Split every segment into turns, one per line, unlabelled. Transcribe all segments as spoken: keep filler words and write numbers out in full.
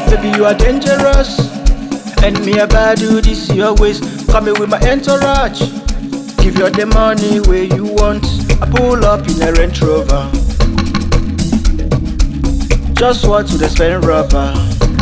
Baby, you are dangerous. And me about do this your ways. Coming with my entourage. Give you the money where you want. I pull up in a Range Rover. Just want to the spend rubber.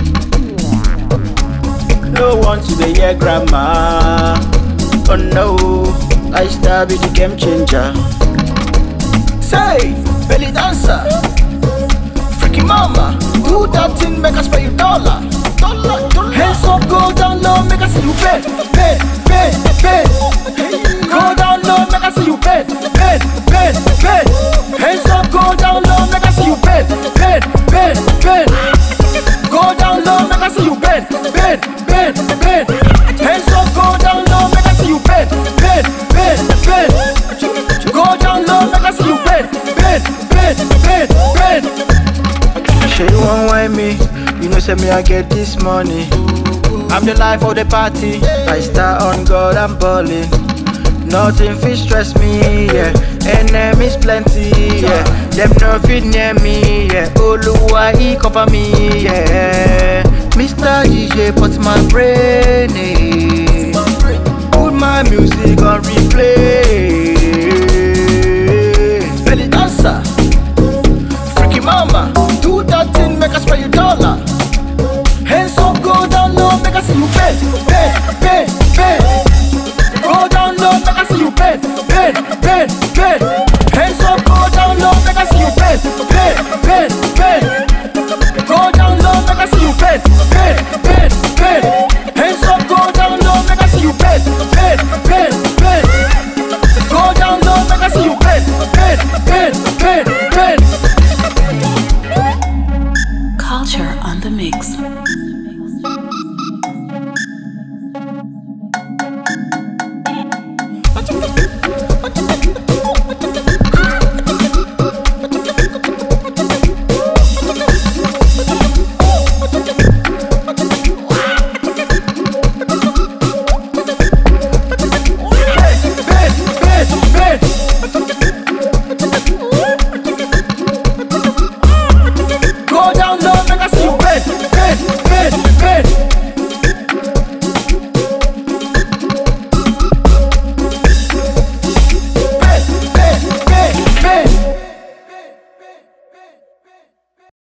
No one to the year grandma. Oh no, lifestyle be the game changer. Say, belly dancer, freaky mama, do that thing, make us pay you dollar. Dollar, dollar. Hands up, go down low, make us see you bed, bed, bed, bed. Go down low, make us see you bed, bed, bed, bed. Hands up, go down low, make us see you bed, bed, bed, bed. Go down low, make us see you bed, bed, bed, bed. Hands up, go down low, make us see you bed, bed, bed, bed. Go down low, make us see you bed, bed, bed, bed, bed. She won't want me, you know say me I get this money. I'm the life of the party, I start on God, I'm balling. Nothing fit stress me, yeah. Enemies plenty, yeah. Them no fit near me, yeah. Oluwa he cover me, yeah. Mister D J put my brain, eh.